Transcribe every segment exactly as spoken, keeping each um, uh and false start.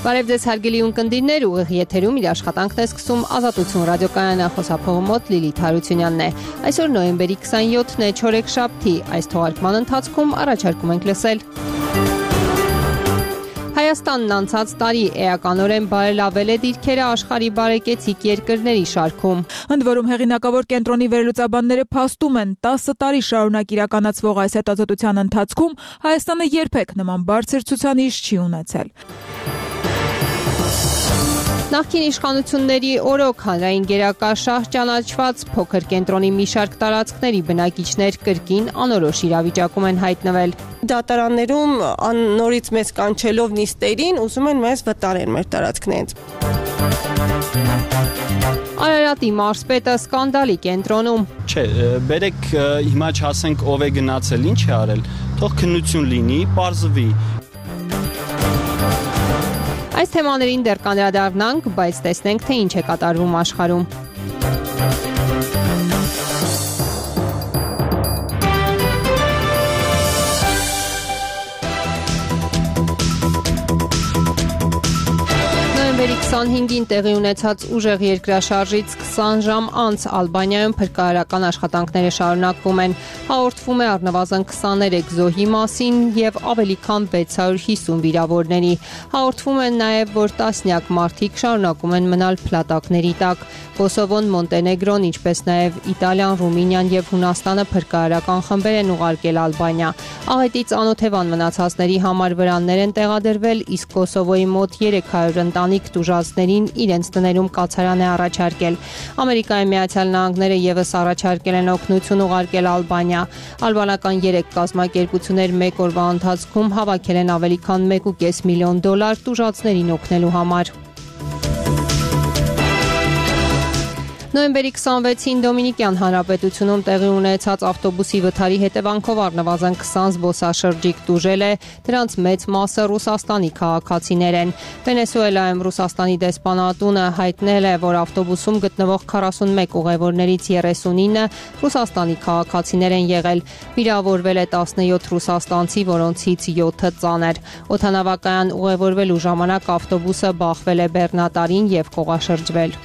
Բարև ձեզ հարգելի ունկնդիրներ, ուղիղ եթերում իր աշխատանքն է սկսում Ազատություն ռադիոկայանը, խոսափողը մոտ Լիլիթ Հարությունյանն է։ Այսօր նոյեմբերի քսանյոթն է, չորեքշաբթի, այս թողարկման ընթացքում առաջարկում ենք լսել. Հայաստանն անցած տարի էականորեն բարելավել է դիրքերը աշխարհի բարեկեցիկ երկրների շարքում։ Ընդ որում հեղինակավոր կենտրոնի վերլուծաբանները փաստում են տասը տարի շարունակ իրականացվող այս հետազոտության ընթացքում Հայաստանը երբեք նման բարձր ցուցանիշ չի ունեցել։ Նախկին իշխանությունների օրոք հանրային գերակա շահ ճանաչված փոքր կենտրոնի մի շարք տարածքների բնակիչներ կրկին անորոշ իրավիճակում են հայտնվել։ Դատարաններում նորից մեզ կանչելով նիստերին ուզում են մեզ վտարեն մեր տարածքներից։ Արարատի մարզպետը սկանդալի կենտրոնում։ Չէ, բերեք հիմա չասենք ով է գնացել, ինչ է արել, թող քննություն լինի, պարզվի։ Այս թեմաներին դեռ կանդրադառնանք, բայց տեսնենք, թե ինչ է կատարվում աշխարհում։ Նոյեմբերի քսանհինգին տեղի ունեցած ուժեղ երկրաշարժից քսան ժամ անց Ալբանիայում փրկարարական աշխատանքները շարունակվում են։ Հաղորդվում է առնվազն քսաներեք զոհի մասին եւ ավելի քան վեց հարյուր հիսուն վիրավորների։ Հաղորդվում է նաեւ, որ տասնյակ մարդիկ շարունակում են մնալ փլատակների տակ։ Կոսովոն, Մոնտենեգրոն, ինչպես նաեւ Իտալիան, Ռումինիան եւ Հունաստանը փրկարարական խմբեր են ուղարկել Ալբանիա։ Աղետից անօթևան մնացածների համար վրաններ են տեղադրվել, իսկ Կոսովոյի մոտ երեք հարյուր ընտանիք տուժածներին իրենց տներում կացարան է առաջարկել։ Ամերիկայի Միացյալ Նահանգները եւս առաջարկել են օգնություն ուղարկել Ալբանիա։ Ալբանական երեք կազմակերպություններ մեկ օրվա ընթացքում հավաքել են ավելի քան մեկ կόμμα պենս միլիոն դոլար տուժածներին օգնելու համար։ Նոյեմբերի քսանվեցին Դոմինիկյան Հանրապետությունում տեղի ունեցած ավտոբուսի վթարի հետևանքով առնվազն քսան զբոսաշրջիկ տուժել է, դրանց մեծ մասը Ռուսաստանի քաղաքացիներ են։ Վենեսուելայում Ռուսաստանի դեսպանատունը հայտնել է, որ ավտոբուսում գտնվող քառասունմեկ ուղևորներից երեսունինը Ռուսաստանի քաղաքացիներ են եղել։ Վիրավորվել է տասնյոթ ռուսաստանցի, որոնցից յոթը ծանր։ Օդանավակայան ուղևորվելու ժամանակ ավտոբուսը բախվել է բեռնատարին եւ կողաշրջվել։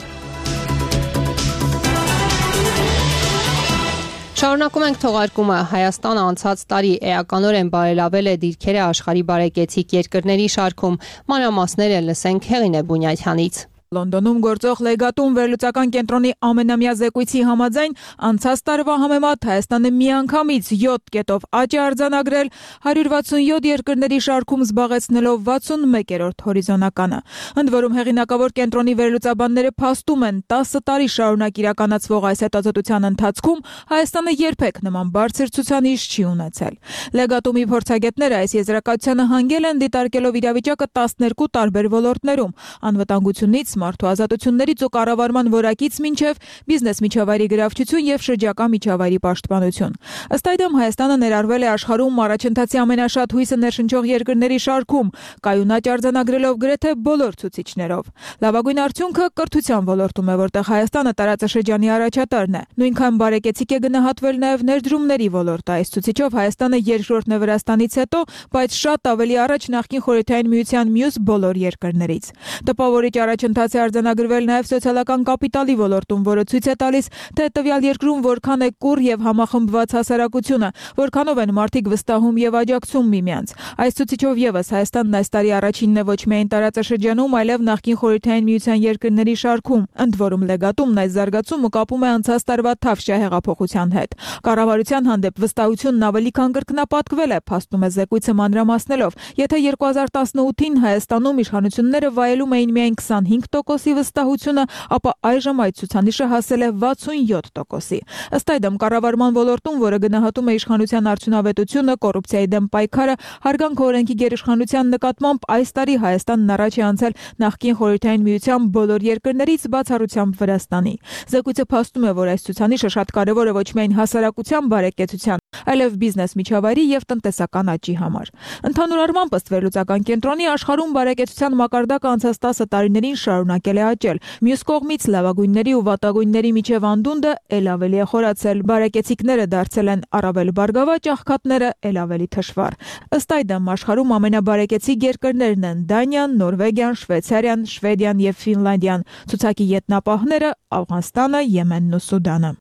Շարունակում ենք թողարկումը։ Հայաստանը անցած տարի էականորեն բարելավել է դիրքերը աշխարհի բարեկեցիկ երկրների շարքում։ Մանրամասները լսենք Հեղինե Բունյաթյանից։ Լոնդոնում գործող Լեգատում վերլուծական կենտրոնի ամենամյա զեկույցի համաձայն անցած տարվա համեմատ Հայաստանը միանգամից յոթ կետով աճ է արձանագրել, հարյուր վաթսունյոթ երկրների շարքում զբաղեցնելով վաթսունմեկերորդ հորիզոնականը։ Ընդ որում հեղինակավոր կենտրոնի վերլուծաբանները փաստում են տասը տարի շարունակ իրականացվող այս հետազոտության ընթացքում Հայաստանը երբեք նման բարձր ցուցանիշ չի ունեցել։ Լեգատումի փորձագետները այս եզրակացությանը հանգել են դիտարկելով իրավիճակը տասներկու տարբեր ոլորտներում՝ անվտանգությունից մարդու ազատություններից ու կառավարման որակից մինչև բիզնես միջավայրի գրավչություն եւ շրջակա միջավայրի պաշտպանություն։ Ըստ այդմ Հայաստանը ներառվել է աշխարհում առաջընթացի ամենաշատ հույսը ներշնչող երկրների շարքում, կայուն աճ արձանագրելով գրեթե բոլոր ցուցիչներով։ Լավագույն արդյունքը կրթության ոլորտում է, որտեղ Հայաստանը տարածաշրջանի առաջատարն է։ Նույնքան բարեկեցիկ է գնահատվել նաեւ ներդրումների ոլորտը։ Այս ցուցիչով Հայաստանը երկրորդն է Վրաստանից հետո, բայց շատ ավելի առաջ նախկին Խորհրդային Միության մյուս բոլոր երկրներից։ Տպավորիչ առաջընթաց է արձանագրվել նաև սոցիալական կապիտալի ոլորտում, որը ցույց է տալիս, թե տվյալ երկրում որքան է կուռ եւ համախմբված հասարակությունը, որքանով են մարդիկ վստահում եւ աջակցում միմյանց։ Այս ցուցիչով եւս Հայաստանն այս տարի առաջինն է ոչ միայն տարածաշրջանում, այլև նախկին Խորհրդային Միության երկրների շարքում։ Ընդ որում Լեգատումն այս զարգացումը կապում է անցած տարվա Թավշյա հեղափոխության հետ։ Կառավարության հանդեպ վստահությունն ավելի քան կրկնապատկվել է, փաստում է զեկույցը մանրամասնելով։ Եթե երկու հազար տասնութին Հայաստանում իշխանությունները վայելում էին միայն քսանհինգ տոկոսի վստահությունը, ապա այժմ այդ ցուցանիշը հասել է վաթսունյոթ տոկոսի։ Ըստ այդմ կառավարման ոլորտում, որը գնահատում է իշխանության արդյունավետությունը, կոռուպցիայի դեմ պայքարը, հարգանք օրենքի գերիշխանության նկատմամբ այս տարի Հայաստանն առաջ է անցել նախկին Խորհրդային Միության բոլոր երկրներից, բացառությամբ Վրաստանի։ Զեկույցը փաստում է, որ այս ցուցանիշը շատ կարևոր է ոչ միայն հասարակության բարեկեցության, այլև բիզնես միջավայրի եւ տնտեսական աճի համար։ Ընդհանուր առմամբ ըստ վերլուծական կենտրոնի աշխարհում բարեկեցության մակարդակը անցած տասը տարիներին շարունակ շարունակել է աճել։ Մյուս կողմից լավագույնների ու վատագույնների միջև անդունդը ել ավելի է խորացել։ Բարեկեցիկները դարձել են առավել բարգավաճ, աղքատները ել ավելի թշվառ։ Ըստ այդմ աշխարհում ամենաբարեկեցիկ երկրներն են Դանիան, Նորվեգիան, Շվեյցարիան, Շվեդիան եւ Ֆինլանդիան։ Ցուցակի ետնապահները Աֆղանստանը, Եմենն ու Սուդանը։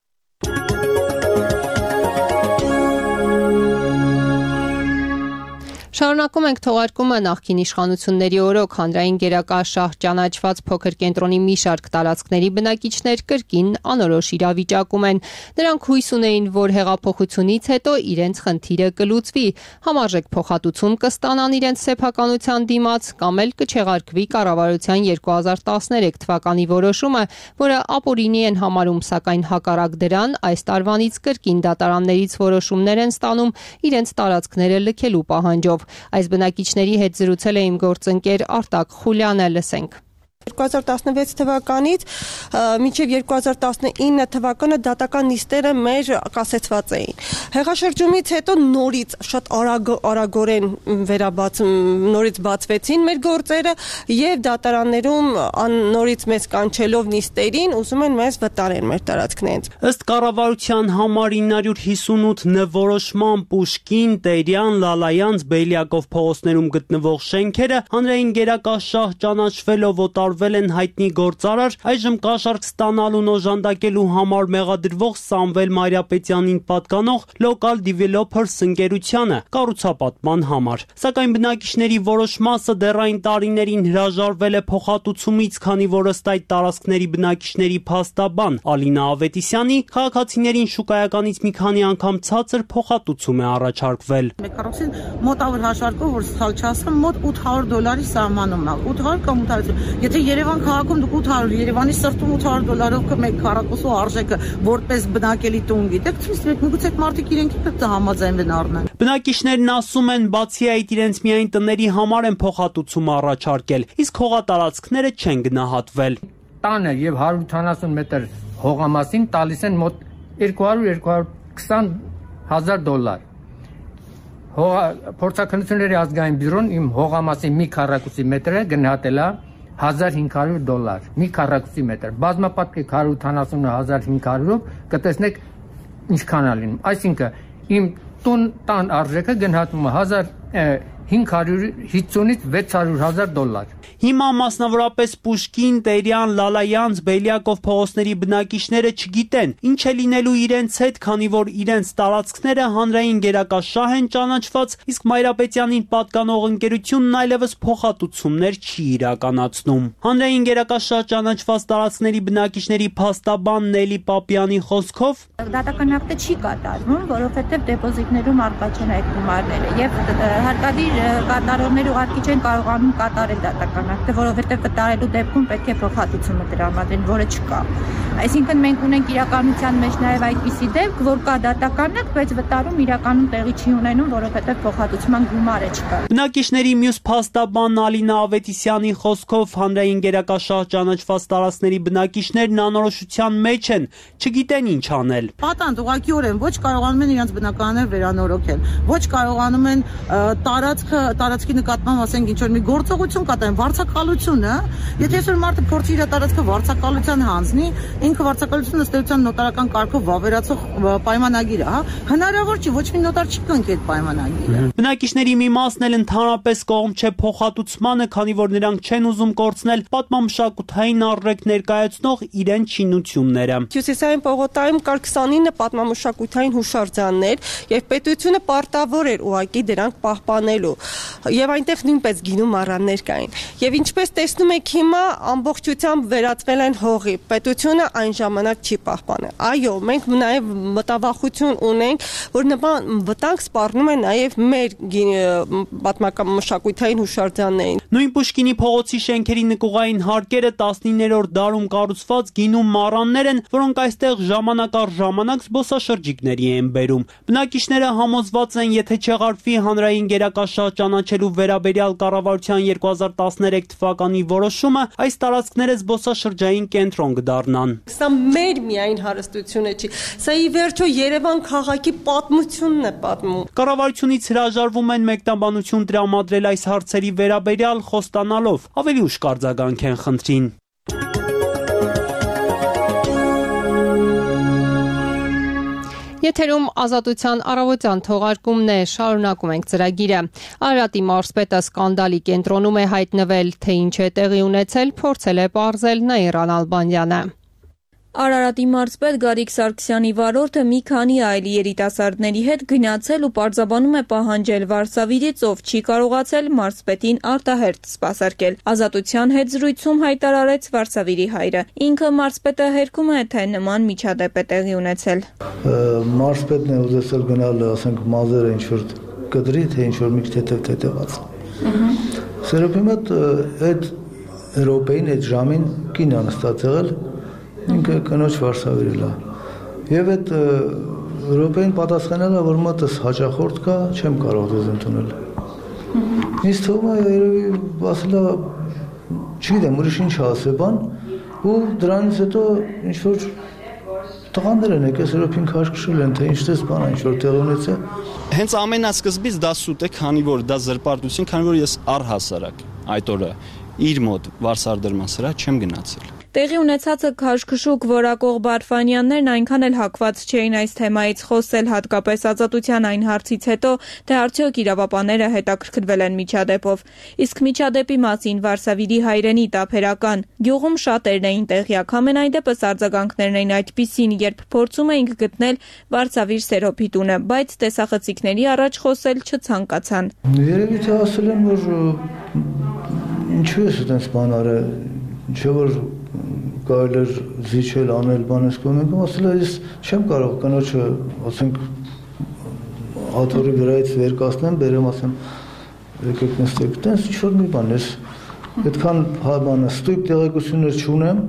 Շարունակում ենք թողարկումը նախկին իշխանությունների օրոք հանրային գերակաշահ ճանաչված փոքր կենտրոնի մի շարք տարածքների բնակիչներ կրկին անորոշ իրավիճակում են։ Նրանք հույս ունեին, որ հեղափոխությունից հետո իրենց խնդիրը կլուծվի, համարժեք փոխհատուցում կստանան իրենց սեփականության դիմաց կամ էլ կչեղարկվի կառավարության երկու հազար տասներեք թվականի որոշումը, որը ապօրինի են համարում, սակայն հակառակ դրան այս տարվանից կրկին դատարաններից որոշումներ են ստանում իրենց տարածքները լքելու պահանջով։ Այս բնակիչների հետ զրուցել է իմ գործընկեր Արտակ Խուլյանը, լսենք։ երկու հազար տասնվեց թվականից մինչև երկու հազար տասնինը թվականը դատական նիստերը մեր կասեցված էին։ Հեղաշրջումից հետո նորից շատ արագ արագորեն վերաբաց նորից բացվեցին մեր գործերը եւ դատարաններում նորից մեզ կանչելով նիստերին ուզում են մեզ վտարեն մեր տարածքներից։ Ըստ կառավարության համար ինը հարյուր հիսունութ նվորոշման Պուշկին, Տերյան, Լալայանց, Բելյակով փողոցներում գտնվող շենքերը հանրային գերակաշահ ճանաչվելով վել են հայտնի գործարար, այժմ կաշառք ստանալուն օժանդակելու համար մեղադրվող Սամվել Մարիապետյանին պատկանող Local Developers ընկերությանը կառուցապատման համար։ Սակայն բնակիչների որոշ մասը դեռ այն տարիներին հրաժարվել է փոխհատուցումից, քանի որ ըստ այդ տարածքների բնակիչների փաստաբան Ալինա Ավետիսյանի քաղաքացիներին շուկայականից մի քանի անգամ ցածր փոխհատուցում է առաջարկվել։ Մեկ առողջին մոտավոր հաշվարկով, որ սխալ չասեմ, մոտ ութ հարյուր դոլարի սահմանում է։ ութ հարյուր կամ ութ հարյուր։ Եթե Երևան քաղաքում դուք ութ հարյուր, Երևանի սրտում ութ հարյուր դոլարով կմեք քառակուսու արժեքը որպես բնակելի տուն գիտեք, ցույց տվեք, միգուցե այդ մարդիկ իրենք պետք է համաձայնվեն առնեն։ Բնակիչներն ասում են, բացի այդ իրենց միայն տների համար են փոխհատուցում առաջարկել, իսկ հողատարածքները չեն գնահատվել։ Տանը եւ հարյուր ութանասուն մետր հողամասին տալիս են մոտ երկու հարյուր երկու հարյուր քսան հազար դոլար։ Փորձաքննությունների ազգային բյուրոն իմ հողամասի մի քառակուսի մետրը գնահատել է հազար հինգ հարյուր դոլար, մի քառակուսի մետր։ Բազմապատկեք հարյուր ութանասուն հազար հինգ հարյուրով կտեսնեք ինչքան է լինում։ Այսինքն իմ տուն տան արժեքը գնահատվում է հազար հինգ հարյուր հիսունից վեց հարյուր հազար դոլար։ Հիմա մասնավորապես Պուշկին, Տերյան, Լալայանց, Բելյակով փողոցների բնակիչները չգիտեն ինչ է լինելու իրենց հետ, քանի որ իրենց տարածքները հանրային գերակաշահ են ճանաչված, իսկ Մայրապետյանին պատկանող ընկերությունն այլևս փոխհատուցումներ չի իրականացնում։ Հանրային գերակաշահ ճանաչված տարածքների բնակիչների փաստաբան Նելի Պապյանի խոսքով դատական ակտը չի կատարվում, որովհետև դեպոզիտներում առկա չեն այդ գումարները եւ հարկադիր կատարողներ ուղղակի չեն կարողանում կատարել դատական ակտը, որովհետև վտարելու դեպքում պետք է փոխհատուցումը տրամադրեն, որը չկա։ Այսինքն մենք ունենք իրականության մեջ նաև այդպիսի դեպք, որ կա դատական ակտ, բայց վտարում իրականում տեղի չի ունենում, որովհետև փոխհատուցման գումարը չկա։ Բնակիչների մյուս փաստաբան Ալինա Ավետիսյանի խոսքով հանրային գերակաշահ ճանաչված տարածքների բնակիչներն անորոշության մեջ են, չգիտեն ինչ անել։ Պատանդ ուղղակիորեն ոչ կարողանում են իրենց բնակարանները վերանորոգել, ոչ կարողանում են տարածքը, տարածքի նկատմամբ ասենք ինչ որ մի գործողություն կատարեն, վարձակալությունը, եթե այսօր մարդը փորձի իր տարածքը վարձակալության հանձնի, ինքը վարձակալությունը ըստ էության նոտարական կարգով վավերացող պայմանագիր է, հա, հնարավոր չի, ոչ մի նոտար չի կնքի այդ պայմանագիրը։ Բնակիչների մի մասն էլ ընդհանրապես կողմ չէ փոխհատուցմանը, քանի որ նրանք չեն ուզում կորցնել պատմամշակութային առրեք ներկայացնող իրենց շինությունները։ Հյուսիսային պողոտայում կար քսանինը պատմամշակութային հուշարձաններ, եւ պետությունը պարտավոր էր ուղղակի դրանք պահպանելու, եւ այնտեղ նույնպես գինու մառաններ կային։ Եվ ինչպես տեսնում եք հիմա ամբողջությամբ վերածվել են հողի։ Պետությունը այն ժամանակ չի պահպանել։ Այո, մենք նաեւ մտավախություն ունենք, որ նման վտանգ սպառնում է նաեւ մեր պատմամշակութային հուշարձաններին։ Նույն Պուշկինի փողոցի շենքերի նկուղային հարկերը տասնիններորդ դարում կառուցված գինու մառաններ են, որոնք այստեղ ժամանակ առ ժամանակ զբոսաշրջիկների են բերում։ Բնակիչները համոզված են, եթե չեղարկվի հանրային գերակաշահ ճանաչելու վերաբերյալ կառավարության երկու հազար տասներեք թվականի որոշումը, այս տարածքները զբոսաշրջային կենտրոն կդառնան։ Սա մեր միայն հարստությունը չի, սա ի վերջո Երևան քաղաքի պատմությունն է պատմում։ Կառավարությունից հրաժարվում են մեկնաբանություն տրամադրել այս հարցերի վերաբերյալ, խոստանալով ավելի ուշ կարձագանքեն խնդրին։ Եթերում ազատության առավոտյան թողարկումն է, շարունակում ենք ծրագիրը։ Արարատի մարզպետը սկանդալի կենտրոնում է հայտնվել, թե ինչ է տեղի ունեցել, փորձել է պարզել Նաիրան Ալբանյանը։ Արարատի մարզպետ Գարիկ Սարգսյանի վարորդը մի քանի այլ երիտասարդների հետ գնացել ու պարզաբանում է պահանջել Վարշավիրից, ով չի կարողացել մարզպետին արտահերթ սպասարկել։ Ազատության հետ զրույցում հայտարարեց Վարշավիրի հայրը։ Ինքը մարզպետը հերքում է, թե նման միջադեպ է տեղի ունեցել։ Մարզպետն է ուզեցել գնալ, ասենք, մազերը ինչ-որ կտրի, թե ինչ-որ մի թեթև թեթևաց։ Սերոպի մոտ այդ Եվրոպային այդ ժամին կին անստաց եղել, ինքը կնոջ Վարշավիրը։ Եվ այդ Եվրոպային պատասխանել է, որ մոտս հաճախորդ կա, չեմ կարող դες ընդունել։ Ինձ թվում է երևի ասել է, չգիտեմ, ուրիշ ինչ ասել բան, ու դրանից հետո ինչ որ տղաներ են եկել Եվրոպին քաշքշել են, թե ինչպես բան ինչ որ տեղ ունեցել։ Հենց ամենասկզբից դա սուտ է, քանի որ դա զրպարտություն, քանի որ ես առհասարակ այդ օրը իր մոտ Վարշարդրման սրա չեմ գնացել։ Տեղի ունեցածը քաշքշուկ որակող Բարֆանյաններն այնքան էլ հակված չէին այս թեմայից խոսել, հատկապես ազատության այն հարցից հետո, թե արդյոք իրավապանները հետաքրքրվել են միջադեպով։ Իսկ միջադեպի մասին Վարշավիրի հայրենի տափերական գյուղում շատերն էին տեղյակ, համենայնդեպս արձագանքներն էին այդպիսին, երբ փորձում էինք գտնել Վարշավիր Սերոփի տունը, բայց տեսախցիկների առաջ խոսել չցանկացան։ Երևի թե ասել են, որ ինչու է այդպես բան արել, չէ՞ որ կարելի էր զիջել անել բանես կողմում, ասել է ես չեմ կարող կնոջը, ասենք, աթոռի վրայից վեր կասնեմ, բերեմ, ասեմ, եկեք նստեք, տենց ինչ-որ մի բան, ես այդքան բանը ստույգ տեղեկություններ չունեմ,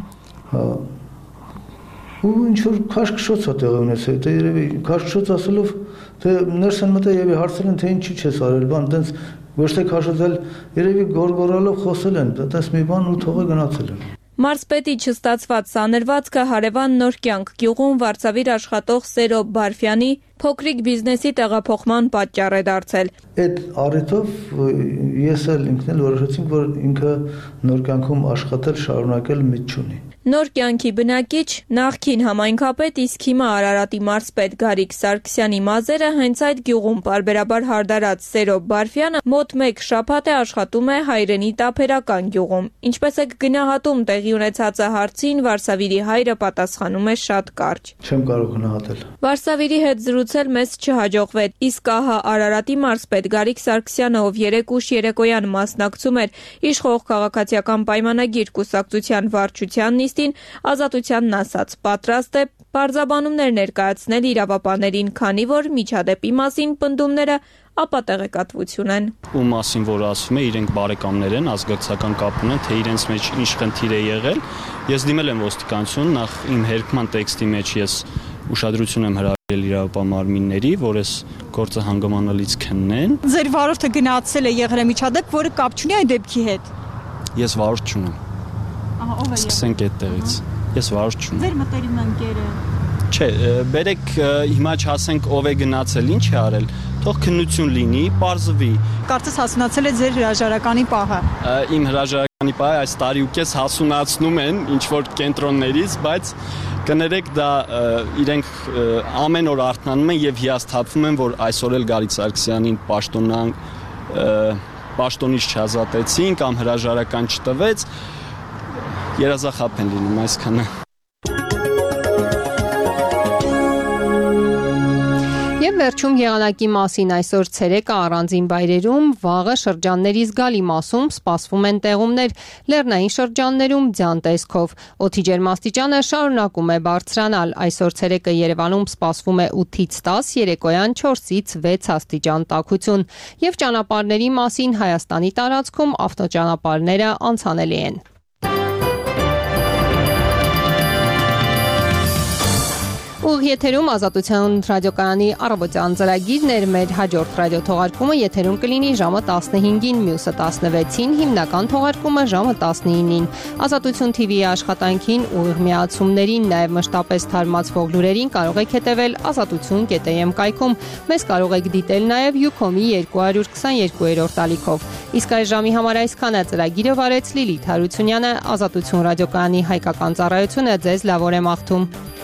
ու ինչ-որ քաշքշոց է տեղի ունեցել, թե երևի քաշքշոց ասելով, թե ներս են մտել եւ հարցել են, թե ինչի չես արել, բան, տենց ոչ թե քաշել, երևի գորգորալով խոսել են, տենց մի բան ու թողը գնացել են։ Մարզպետի չստացված սաներվածքը հարևան Նոր կյանք գյուղում Վարշավիր աշխատող Սերոբ Բարֆյանի փոքրիկ բիզնեսի տեղափոխման պատճառ է դարձել։ Այդ առիթով ես էլ ինքն էլ որոշեցինք, որ ինքը Նոր կյանքում աշխատել, շարունակել միտք չունի։ Նոր կյանքի բնակիչ, նախկին համայնքապետ, իսկ հիմա Արարատի մարզպետ Գարիկ Սարգսյանի մազերը հենց այդ գյուղում պարբերաբար հարդարած Սերոբ Բարֆյանը մոտ մեկ շաբաթ է աշխատում է հայրենի տափերական գյուղում։ Ինչպես եք գնահատում տեղի ունեցածը հարցին, Վարշավիրի հայրը պատասխանում է շատ կարճ։ Չեմ կարող գնահատել։ Վարշավիրի հետ զրուցել մեզ չհաջողվեց, իսկ ահա Արարատի մարզպետ Գարիկ Սարգսյանը, ով երեք ուշ երեկոյան մասնակցում էր իշխող քաղաքացիական պայմանագիր կուսակցության վարչության նիստին, ազատությանն ասաց, պատրաստ է պարզաբանումներ ներկայացնել իրավապաներին, քանի որ միջադեպի մասին պնդումները ապատեղեկատվություն են։ Ու մասին, որ ասում է, իրենք բարեկամներ են, ազգակցական կապ ունեն, թե իրենց մեջ ինչ խնդիր է եղել։ Ես դիմել եմ ոստիկանություն, նախ իմ հերքման տեքստի մեջ ես ուշադրություն եմ հրավիրել իրավապահ-մարմինների, որ այս գործը հանգամանալից քննեն։ Ձեր վարորդը գնացել է եղել է միջադեպ, որը կապ չունի այդ դեպքի հետ։ Ես վարորդ չունեմ։ Ահա, ով է։ Սկսենք այդտեղից։ Ես վարորդ չունեմ։ Ձեր մտերիմ ընկերը։ Չէ, բերեք հիմա չասենք ով է գնացել, ինչ է արել, թող քննություն լինի, պարզվի։ Կարծես հասունացել է ձեր հրաժարականի պահը։ Իմ հրաժարականի պահը այս տարի ու կես հասունացնում են ինչ որ կենտրոններից, բայց կներեք դա իրենք ամեն օր արթնանում են եւ հիասթափվում են, որ այսօր էլ Գարիկ Սարգսյանին պաշտոնան պաշտոնից չազատեցին կամ հրաժարական չտվեց, երազախապ են լինում այսքանը։ Եվ վերջում եղանակի մասին այսօր ցերեկը առանձին վայրերում, վաղը շրջանների զգալի մասում սպասվում են տեղումներ, լեռնային շրջաններում ձյան տեսքով։ Օդի ջերմաստիճանը շարունակում է բարձրանալ։ Այսօր ցերեկը Երևանում սպասվում է ութից տաս, երեկոյան չորսից վեց աստիճան տաքություն։ Եվ ճանապարհների մասին Հայաստանի տարածքում ավտոճանապարհները անցանելի են։ Ուղիղ եթերում ազատության ռադիոկայանի առավոտյան ծրագիրն էր, մեր հաջորդ ռադիոթողարկումը եթերում կլինի ժամը տասնհինգին, մյուսը տասնվեցին, հիմնական թողարկումը ժամը տասնինին։ Ազատություն թի վիի աշխատանքին, ուղիղ միացումներին, նաև մշտապես թարմացվող լուրերին կարող եք հետևել ազատություն կետ էմ կայքում։ Մեզ կարող եք դիտել նաև Յուքոմի երկու հարյուր քսաներկուերորդ ալիքով։ Իսկ այս ժամի համար այսքանը ծրագիրը վարեց Լիլիթ Հարությունյանը, Ազատություն ռադիոկայանի հայկական ծառայությունը ձեզ լավ օր է մաղթում։